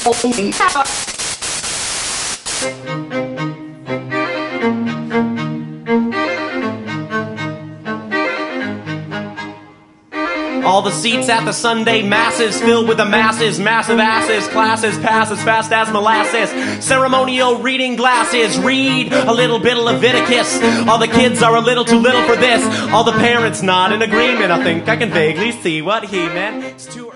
All the seats at the Sunday masses filled with the masses, massive asses, classes pass as fast as molasses, ceremonial reading glasses, read a little bit of Leviticus. All the kids are a little too little for this, all the parents nod in agreement. I think I can vaguely see what he meant. It's too